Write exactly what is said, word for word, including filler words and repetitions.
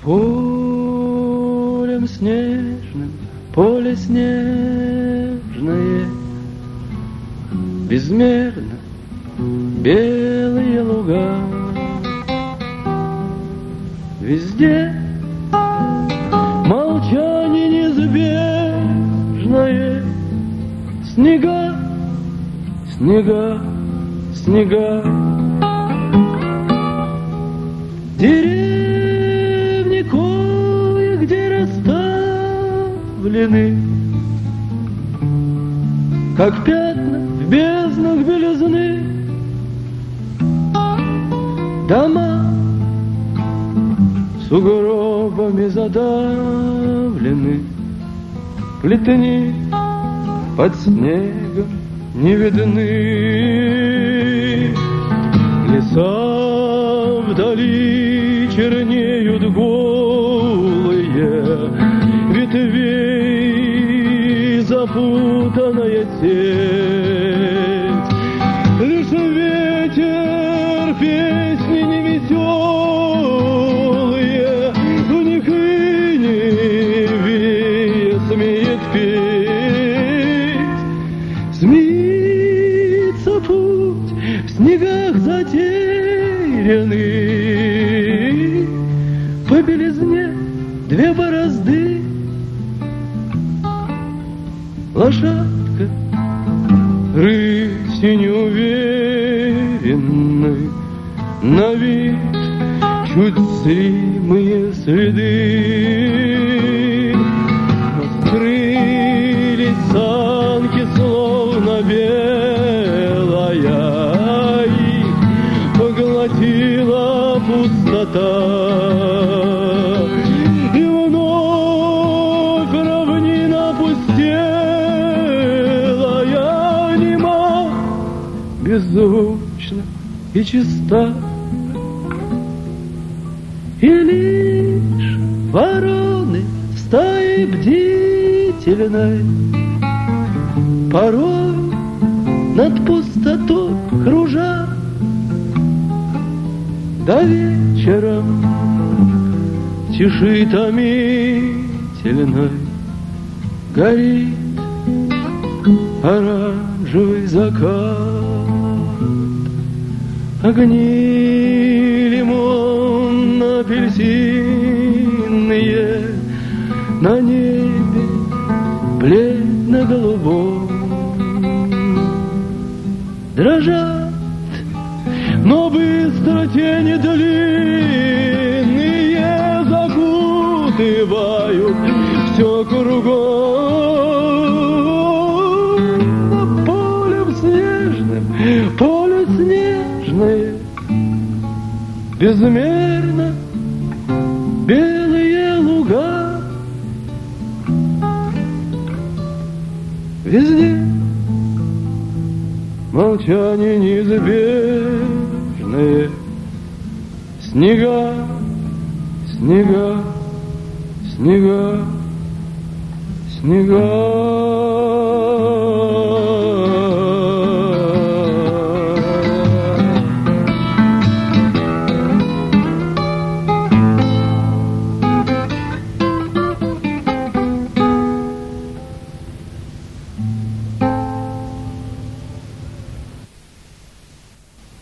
Полем снежным, поле снежное, безмерно белые луга. Везде молчание неизбежное, снега, снега, снега. Деревни кое-где расставлены, как пятна в безднах белизны. Дома сугробами задавлены, плетни под снегом не видны. Леса вдали чернеют голые, ветвей запутанная сеть. Лишь ветер песни невеселые в них и не смеет петь. Смеется путь в снегах затерянный, по белизне две борозды. Лошадка рысью неуверенной, на вид чуть зримые следы. Но скрылись санки, словно белая, их поглотила пустота. И вновь равнина пустелая, нема, беззвучна и чиста. И лишь вороны в стае бдительной порой над пустотой кружат. До вечером тиши томительной горит оранжевый закат. Огни лимонно-апельсинные на небе бледно-голубом дрожат, но быстро тени длинные закутывают все кругом. А полем снежным, поле снежное, безмерно белые луга. Везде молчание неизбежное, снега, снега, снега, снега.